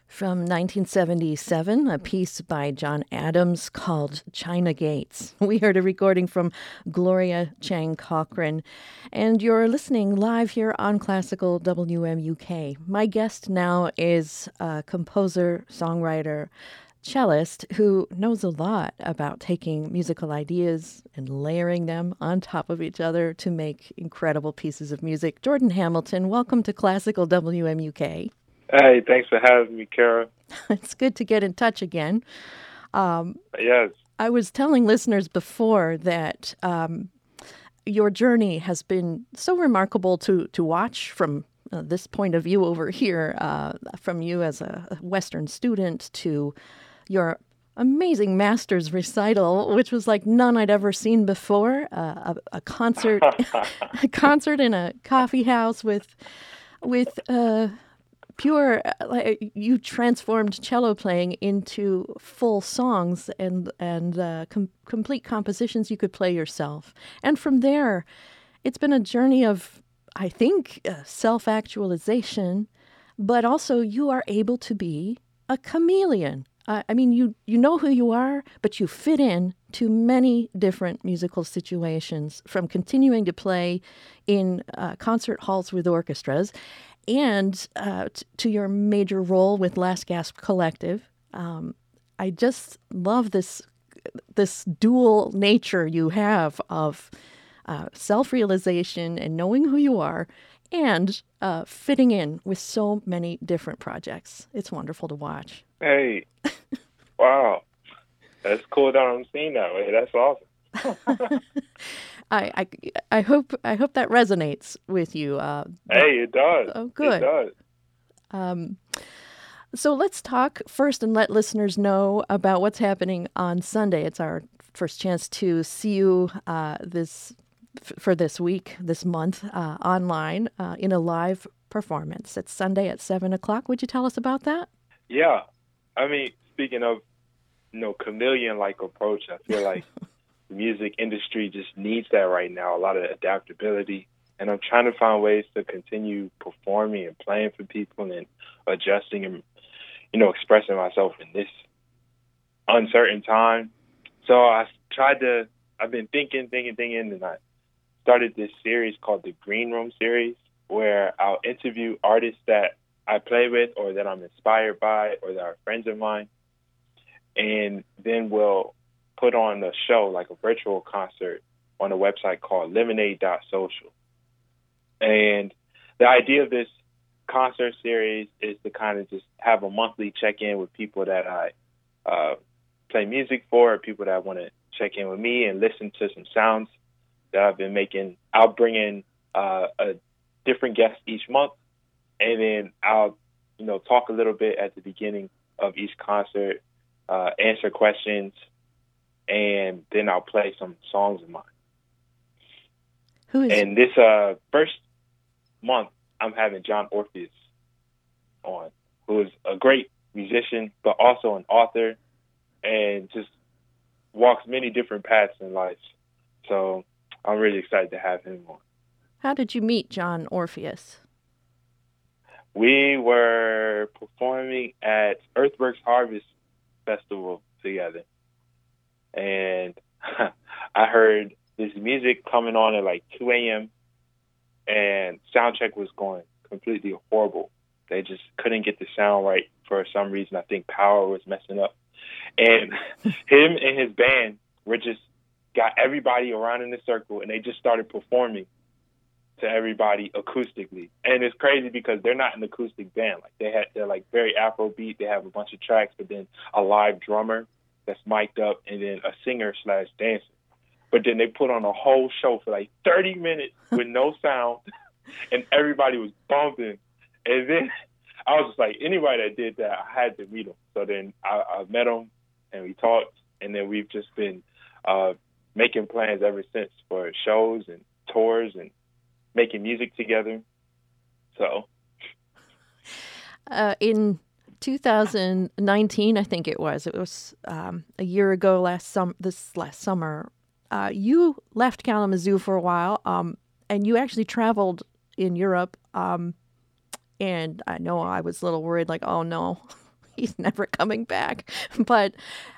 From 1977, a piece by John Adams called China Gates. We heard a recording from Gloria Chang Cochran, and you're listening live here on Classical WMUK. My guest now is a composer, songwriter, cellist who knows a lot about taking musical ideas and layering them on top of each other to make incredible pieces of music. Jordan Hamilton, welcome to Classical WMUK. Hey, thanks for having me, Kara. It's good to get in touch again. Yes. I was telling listeners before that your journey has been so remarkable to watch from this point of view over here, from you as a Western student to your amazing master's recital, which was like none I'd ever seen before. A concert, a concert in a coffee house with pure, you transformed cello playing into full songs and complete compositions you could play yourself. And from there, it's been a journey of, I think, self-actualization, but also you are able to be a chameleon. I mean, you know who you are, but you fit in to many different musical situations, from continuing to play in concert halls with orchestras and to your major role with Last Gasp Collective. I just love this dual nature you have of self-realization and knowing who you are and fitting in with so many different projects. It's wonderful to watch. Hey, wow. That's cool that I'm seeing that way. That's awesome. I hope that resonates with you. Hey, it does. Oh, good. It does. So let's talk first and let listeners know about what's happening on Sunday. It's our first chance to see you for this week, this month, online in a live performance. It's Sunday at 7:00. Would you tell us about that? Yeah. I mean, speaking of, chameleon-like approach, I feel like the music industry just needs that right now, a lot of adaptability. And I'm trying to find ways to continue performing and playing for people and adjusting and, expressing myself in this uncertain time. So I've been thinking, and I started this series called the Green Room series, where I'll interview artists that I play with or that I'm inspired by or that are friends of mine. And then we'll put on a show, like a virtual concert, on a website called lemonade.social. And the idea of this concert series is to kind of just have a monthly check-in with people that I play music for, or people that want to check in with me and listen to some sounds that I've been making. I'll bring in a different guest each month, and then I'll, talk a little bit at the beginning of each concert, answer questions, and then I'll play some songs of mine. And this first month, I'm having John Orpheus on, who is a great musician, but also an author, and just walks many different paths in life. So I'm really excited to have him on. How did you meet John Orpheus? We were performing at Earthworks Harvest Festival together. And I heard this music coming on at like 2 a.m. and sound check was going completely horrible. They just couldn't get the sound right for some reason. I think power was messing up. And him and his band got everybody around in a circle, and they just started performing to everybody acoustically. And it's crazy because they're not an acoustic band. Like they're like very Afrobeat. They have a bunch of tracks, but then a live drummer that's mic'd up, and then a singer/dancer. But then they put on a whole show for like 30 minutes with no sound, and everybody was bumping. And then I was just like, anybody that did that, I had to meet them. So then I met them, and we talked, and then we've just been making plans ever since for shows and tours and making music together. So in 2019, I think it was a year ago this last summer, you left Kalamazoo for a while, and you actually traveled in Europe, and I know I was a little worried, like, oh no, he's never coming back. But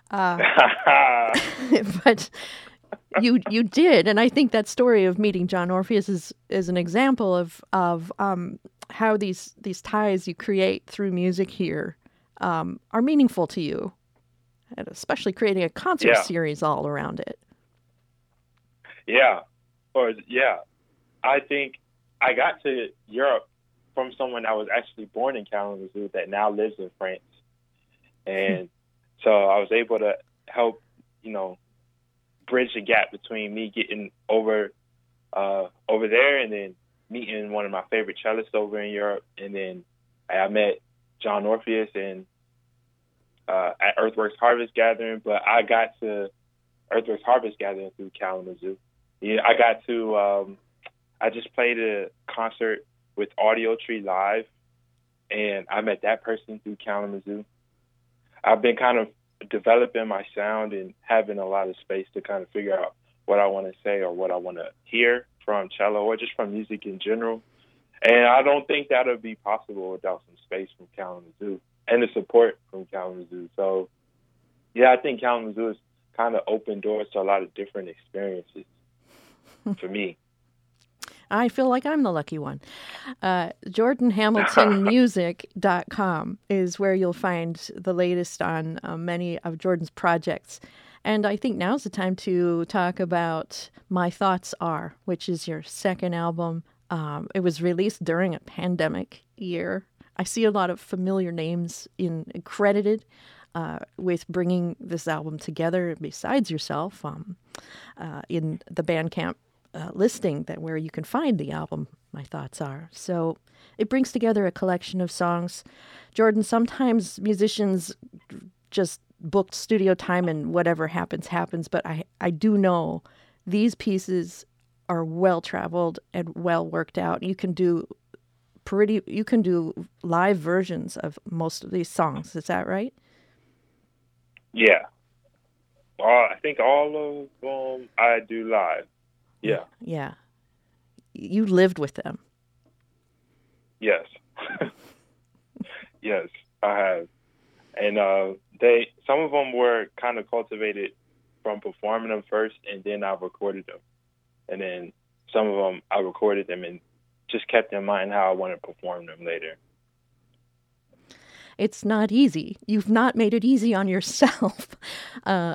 but you did, and I think that story of meeting John Orpheus is an example of how these ties you create through music here are meaningful to you, and especially creating a concert series all around it. Yeah, I think I got to Europe from someone that was actually born in Kalamazoo that now lives in France, and so I was able to help, bridge the gap between me getting over there and then meeting one of my favorite cellists over in Europe, and then I met John Orpheus and at Earthworks Harvest Gathering, but I got to Earthworks Harvest Gathering through Kalamazoo. Yeah, I got to. I just played a concert with Audio Tree Live, and I met that person through Kalamazoo. I've been kind of developing my sound and having a lot of space to kind of figure out what I want to say or what I want to hear from cello or just from music in general. And I don't think that would be possible without some space from Kalamazoo and the support from Kalamazoo. So, yeah, I think Kalamazoo has kind of opened doors to a lot of different experiences for me. I feel like I'm the lucky one. JordanHamiltonMusic.com is where you'll find the latest on many of Jordan's projects. And I think now's the time to talk about My Thoughts Are, which is your second album. It was released during a pandemic year. I see a lot of familiar names credited with bringing this album together besides yourself in the Bandcamp listing where you can find the album, My Thoughts Are. So it brings together a collection of songs. Jordan, sometimes musicians just booked studio time and whatever happens, but I do know these pieces are well-traveled and well worked out. You can do live versions of most of these songs. Is that right? Yeah. I think all of them I do live. Yeah. Yeah. You lived with them. Yes. Yes, I have. And some of them were kind of cultivated from performing them first, and then I recorded them. And then some of them I recorded them and just kept in mind how I want to perform them later. It's not easy. You've not made it easy on yourself. No.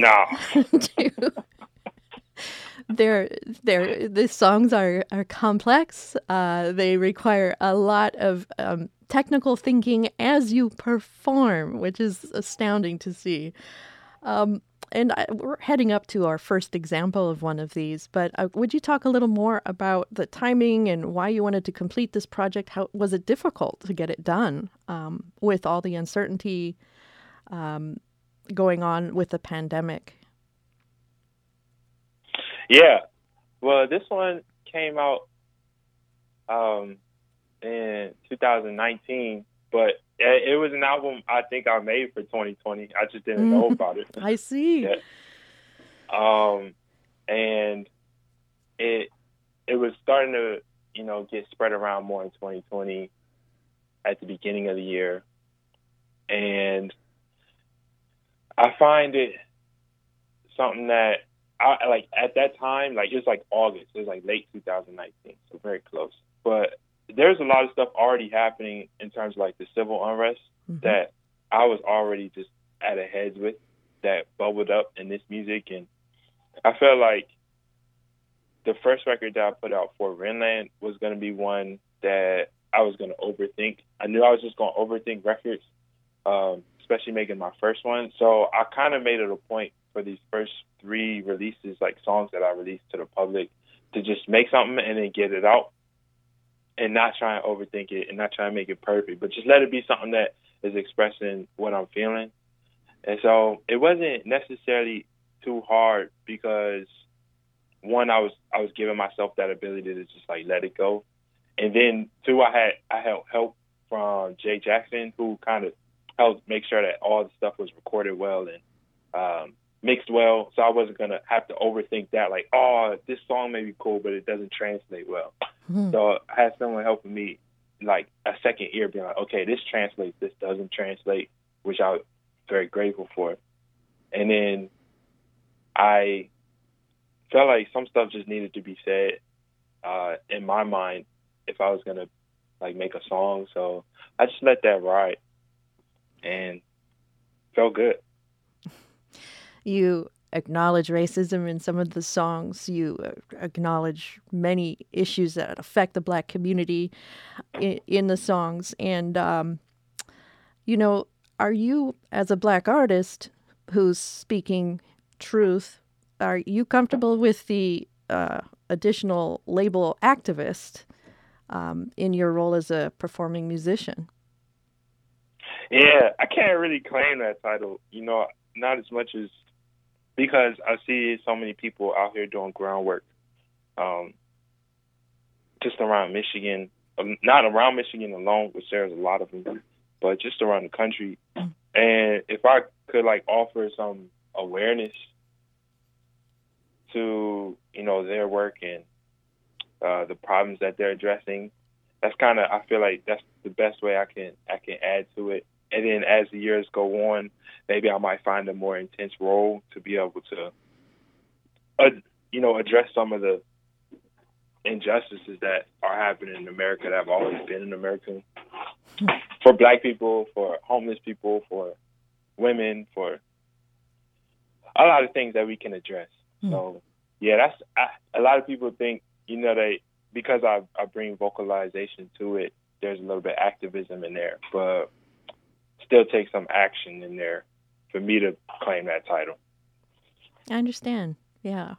The songs are complex. They require a lot of technical thinking as you perform, which is astounding to see. And we're heading up to our first example of one of these, but would you talk a little more about the timing and why you wanted to complete this project? How was it difficult to get it done with all the uncertainty going on with the pandemic? Yeah. Well, this one came out in 2019, but it was an album I think I made for 2020. I just didn't know about it. I see. Yeah. And it was starting to, get spread around more in 2020 at the beginning of the year. And I find it something that I like at that time, like it was like August. It was like late 2019, so very close. But there's a lot of stuff already happening in terms of like the civil unrest that I was already just at a heads with that bubbled up in this music. And I felt like the first record that I put out for Renland was going to be one that I was going to overthink. I knew I was just going to overthink records, especially making my first one. So I kind of made it a point for these first 3 releases, like songs that I released to the public, to just make something and then get it out and not try and overthink it and not try and make it perfect, but just let it be something that is expressing what I'm feeling. And so it wasn't necessarily too hard because, one, I was giving myself that ability to just like let it go. And then 2, I had help from Jay Jackson, who kind of helped make sure that all the stuff was recorded well and mixed well. So I wasn't going to have to overthink that, like, oh, this song may be cool, but it doesn't translate well. So I had someone helping me, like a second ear, being like, okay, this translates, this doesn't translate. which I was very grateful for. And then I felt like some stuff just needed to be said in my mind if I was gonna like make a song. So I just let that ride and felt good. You acknowledge racism in some of the songs. You acknowledge many issues that affect the Black community in the songs. And, are you, as a Black artist who's speaking truth, are you comfortable with the additional label activist in your role as a performing musician? Yeah, I can't really claim that title, not as much as because I see so many people out here doing groundwork just around Michigan, not around Michigan alone, which there's a lot of them, but just around the country. And if I could like offer some awareness to, their work and the problems that they're addressing, that's kind of, I feel like that's the best way I can add to it. And then as the years go on, maybe I might find a more intense role to be able to, address some of the injustices that are happening in America that have always been in America for Black people, for homeless people, for women, for a lot of things that we can address. So, yeah, a lot of people think, because I bring vocalization to it, there's a little bit of activism in there, but still take some action in there for me to claim that title. I understand. Yeah.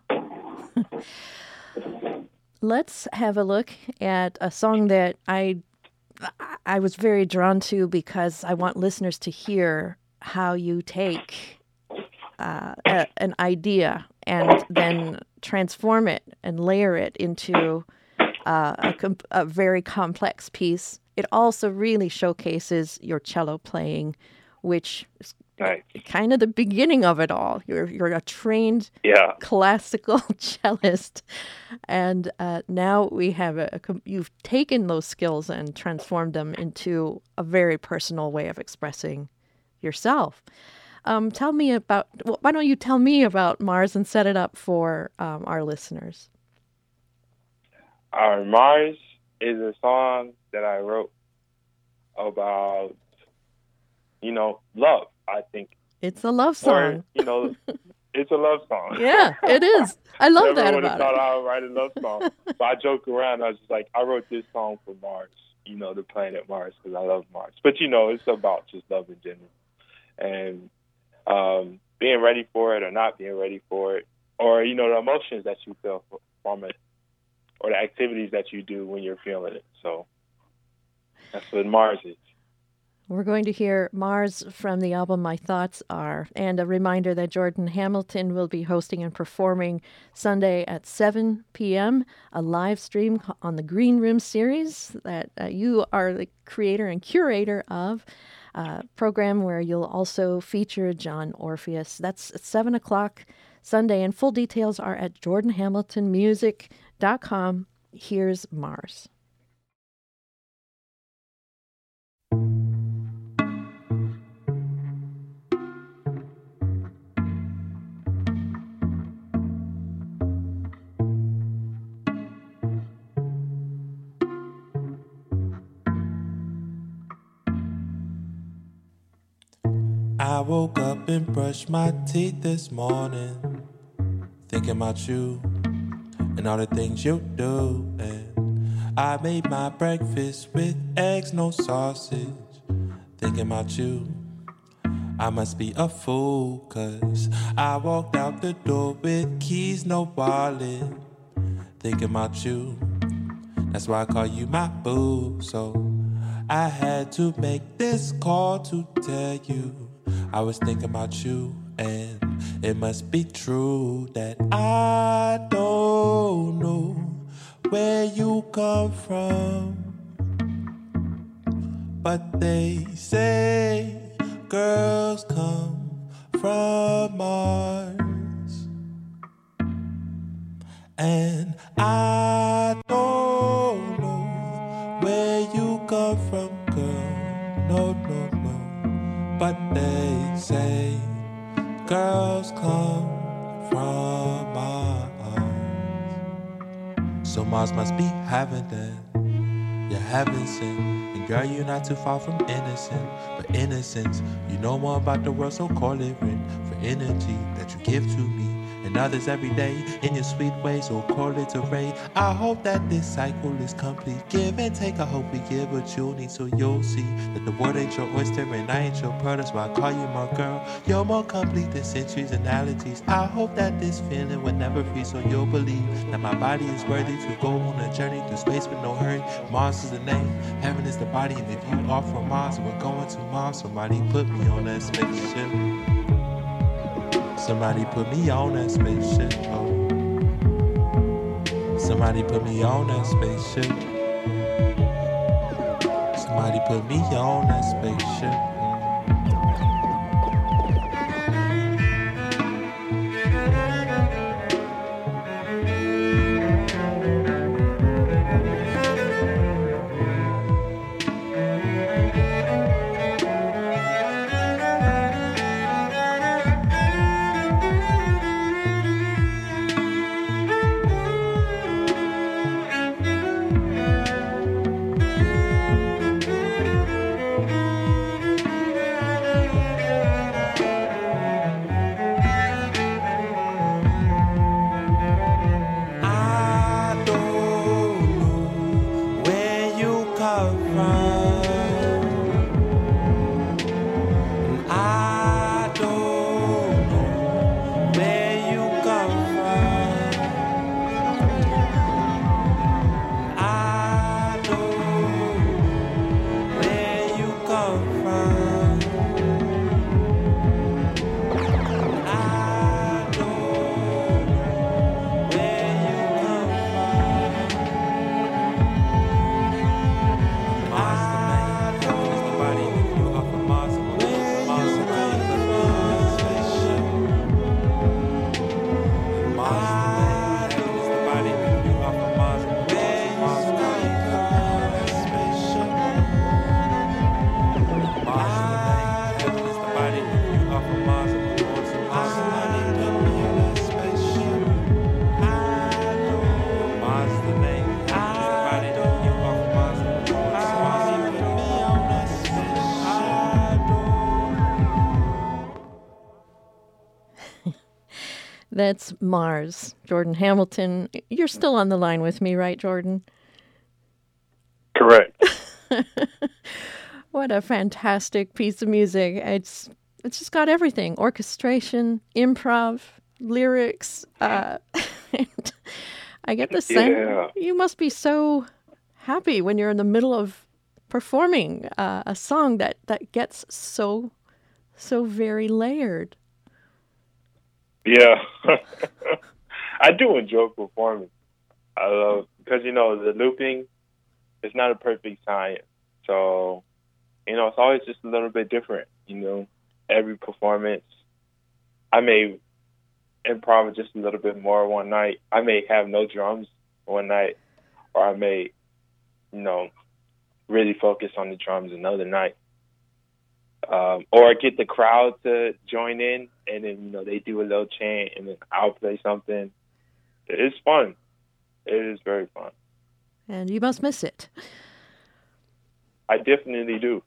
Let's have a look at a song that I was very drawn to because I want listeners to hear how you take an idea and then transform it and layer it into a very complex piece. It also really showcases your cello playing, which is kind of the beginning of it all. You're a trained classical cellist, and now we have you've taken those skills and transformed them into a very personal way of expressing yourself. Tell me about. Why don't you tell me about Mars and set it up for our listeners? Mars is a song that I wrote about, love. I think it's a love song. Or, it's a love song. Yeah, it is. I love that about it. Never would have thought I would write a love song. But I joke around. I was just like, I wrote this song for Mars, the planet Mars, because I love Mars. But, it's about just love in general. And being ready for it or not being ready for it, or, the emotions that you feel from it, or the activities that you do when you're feeling it. So that's what Mars is. We're going to hear Mars from the album My Thoughts Are, and a reminder that Jordan Hamilton will be hosting and performing Sunday at 7 p.m., a live stream on the Green Room series that you are the creator and curator of, a program where you'll also feature John Orpheus. That's at 7 o'clock Sunday, and full details are at jordanhamiltonmusic.com. Here's Mars. I woke up and brushed my teeth this morning, thinking about you and all the things you do. And I made my breakfast with eggs, no sausage, thinking about you. I must be a fool, 'cause I walked out the door with keys, no wallet, thinking about you. That's why I call you my boo. So I had to make this call to tell you I was thinking about you, and it must be true that I don't know where you come from, but they say girls come from Mars, and I don't know where you come from, girl. No, no, no. But they say girls come from Mars. So Mars must be heaven then. You're heaven sent. And girl, you're not too far from innocent. But innocence, you know more about the world, so call it rent. For energy that you give to me and others every day in your sweet ways, so call it a ray. I hope that this cycle is complete. Give and take, I hope we give what you need, so you'll see that the world ain't your oyster and I ain't your pearl. That's why I call you my girl. You're more complete than centuries and analogies. I hope that this feeling will never freeze, so you'll believe that my body is worthy to go on a journey through space with no hurry. Mars is the name, heaven is the body, and if you are from Mars, we're going to Mars. Somebody put me on that spaceship. Somebody put me on that spaceship. Oh. Somebody put me on that spaceship. Somebody put me on that spaceship. That's Mars, Jordan Hamilton. You're still on the line with me, right, Jordan? Correct. What a fantastic piece of music. It's just got everything. Orchestration, improv, lyrics. And I get the sense you must be so happy when you're in the middle of performing a song that gets so very layered. Yeah. I do enjoy performing. I love, because, the looping is not a perfect science. So, it's always just a little bit different, Every performance, I may improv just a little bit more one night. I may have no drums one night, or I may, really focus on the drums another night. Or get the crowd to join in, and then, they do a little chant, and then I'll play something. It's fun. It is very fun. And you must miss it. I definitely do.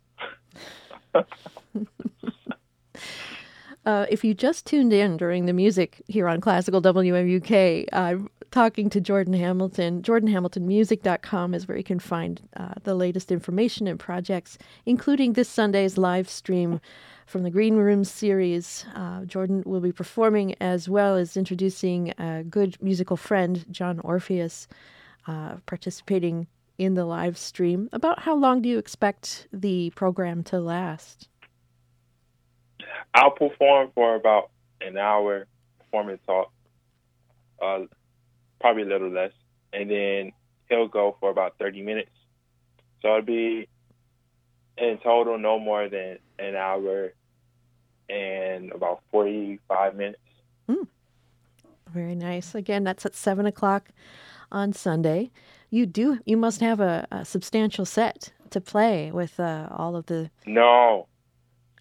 If you just tuned in during the music here on Classical WMUK, I'm talking to Jordan Hamilton. JordanHamiltonMusic.com is where you can find the latest information and projects, including this Sunday's live stream from the Green Room series. Jordan will be performing as well as introducing a good musical friend, John Orpheus, participating in the live stream. About how long do you expect the program to last? I'll perform for about an hour, performance talk, probably a little less, and then he'll go for about 30 minutes. So it'll be in total no more than an hour and about 45 minutes. Very nice. Again, that's at 7 o'clock on Sunday. You must have a substantial set to play with all of the... No.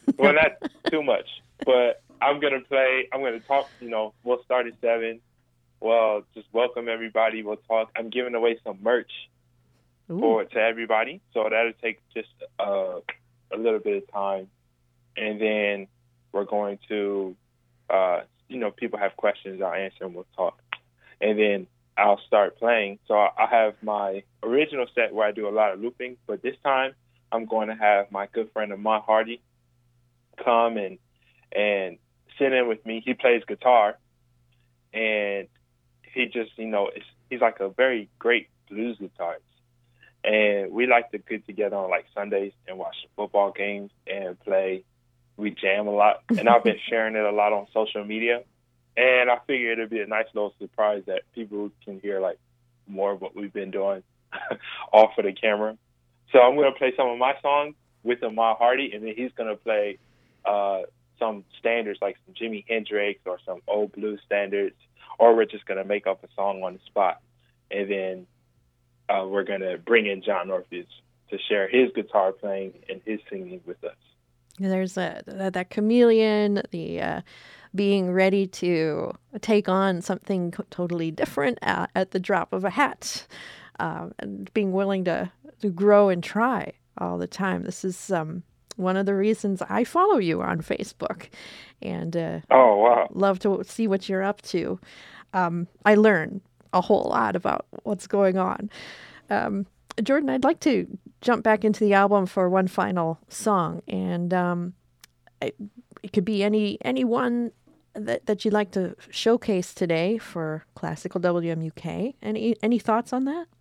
Well, not too much, but I'm going to talk, we'll start at 7. Well, just welcome everybody. We'll talk. I'm giving away some merch to everybody. So that'll take just a little bit of time. And then we're going to, people have questions, I'll answer and we'll talk. And then I'll start playing. So I have my original set where I do a lot of looping, but this time I'm going to have my good friend Ahmad Hardy come and sit in with me. He plays guitar, and he just, he's like a very great blues guitarist. And we like to get together on like Sundays and watch the football games and play. We jam a lot, and I've been sharing it a lot on social media. And I figured it'd be a nice little surprise that people can hear like more of what we've been doing off of the camera. So I'm going to play some of my songs with Ahmad Hardy, and then he's going to play some standards like some Jimi Hendrix or some old blues standards, or we're just going to make up a song on the spot. And then we're going to bring in John Orpheus to share his guitar playing and his singing with us. There's that chameleon, the being ready to take on something totally different at the drop of a hat, and being willing to grow and try all the time. This is one of the reasons I follow you on Facebook, and oh wow, love to see what you're up to. I learn a whole lot about what's going on. Jordan, I'd like to jump back into the album for one final song, and it could be any one that you'd like to showcase today for Classical WMUK. Any thoughts on that?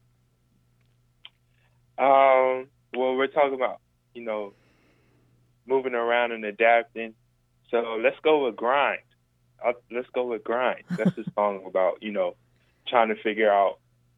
Well, we're talking about, moving around and adapting. So let's go with Grind. Let's go with Grind. That's a song about, trying to figure out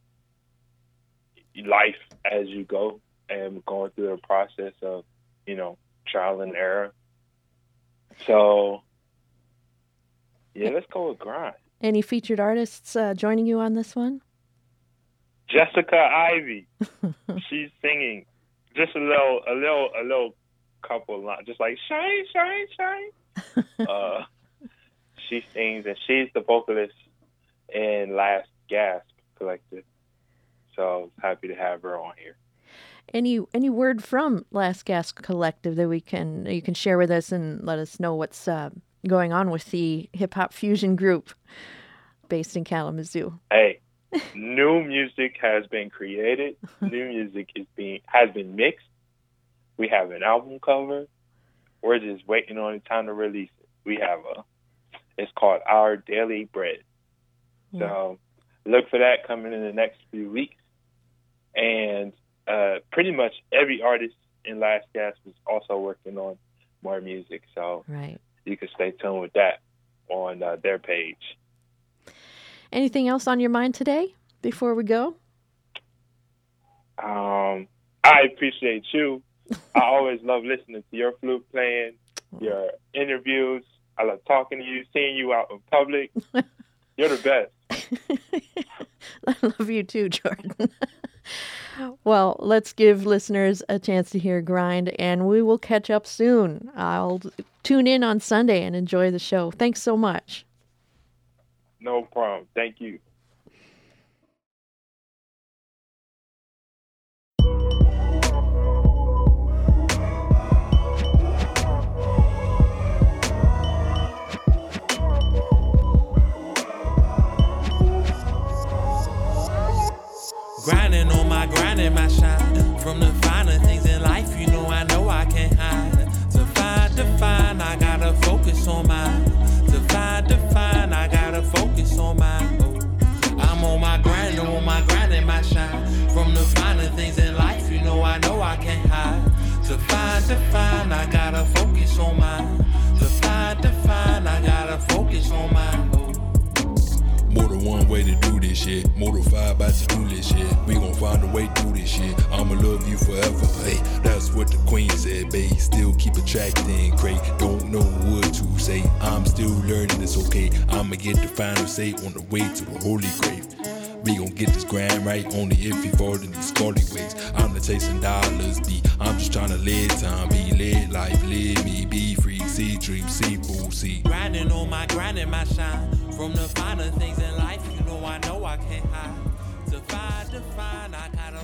life as you go and going through the process of, trial and error. So, yeah, let's go with Grind. Any featured artists joining you on this one? Jessica Ivy. She's singing just a little couple lines, just like shine, shine, shine. She sings, and she's the vocalist in Last Gasp Collective. So I was happy to have her on here. Any word from Last Gasp Collective that you can share with us and let us know what's going on with the hip hop fusion group based in Kalamazoo? Hey, new music has been created. New music has been mixed. We have an album cover. We're just waiting on the time to release it. We have it's called Our Daily Bread. Yeah. So look for that coming in the next few weeks. And pretty much every artist in Last Gasp is also working on more music. So right. You can stay tuned with that on their page. Anything else on your mind today before we go? I appreciate you. I always love listening to your flute playing, your interviews. I love talking to you, seeing you out in public. You're the best. I love you too, Jordan. Well, let's give listeners a chance to hear Grind, and we will catch up soon. I'll tune in on Sunday and enjoy the show. Thanks so much. No problem. Thank you. Grinding on my grind and my shine. From the finer things in life, I know I can't hide. To find, I gotta focus on mine. To find, I gotta focus on mine. Oh. I'm on my grind and my shine. From the finer things in life, I know I can't hide. To find, I gotta focus on mine. To find, I gotta focus on mine. Oh. More than one way to do this shit. More than 5 about to do this shit. We gon' find a way to do this shit. I'ma love you forever, hey. That's what the queen said, babe. Still keep attracting, great. Don't know what to say. I'm still learning, it's okay. I'ma get the final say on the way to the holy grave. We gon' get this grind right, only if we fall in these scully ways. I'm not chasing dollars, I'm just tryna live time, be live life, live me, be free, see dreams, see boo, see. Grinding on my grind and my shine. From the finer things in life, you know I can't hide. To find, I gotta